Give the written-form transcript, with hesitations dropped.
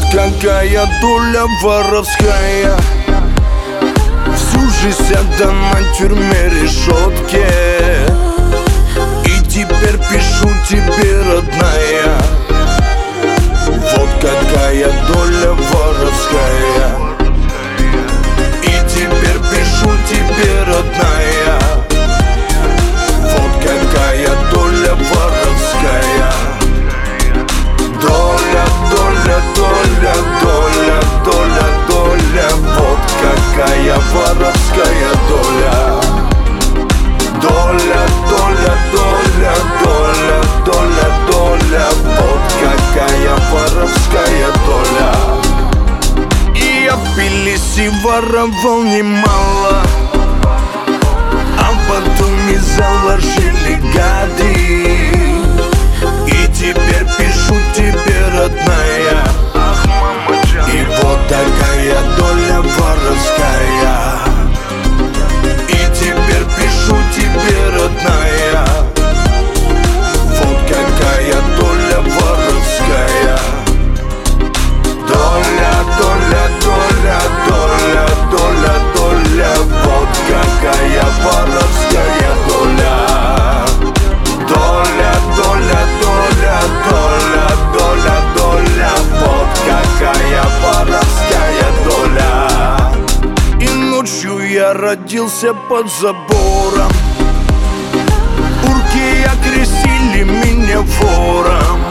какая доля воровская. Всю жизнь отдана тюрьме, решетке. И теперь пишу тебе, родная, вот какая доля воровская. И теперь пишу тебе, родная, вот какая доля воровская. Доля, доля, доля, доля, доля, доля, вот какая воровская доля. Доля, доля, доля, доля, доля, доля, вот какая воровская доля. И я пились и воровал немало, а потом и заложили гады. И теперь пишу тебе, родная, и вот такая доля воровская. И теперь пишу тебе, родная, вот какая доля воровская. Доля, доля, доля, доля, доля, доля, вот какая воровская доля. Доля, доля, доля, доля, доля, доля, вот какая воровская доля. И ночью я родился под забором, урки окрестили меня вором.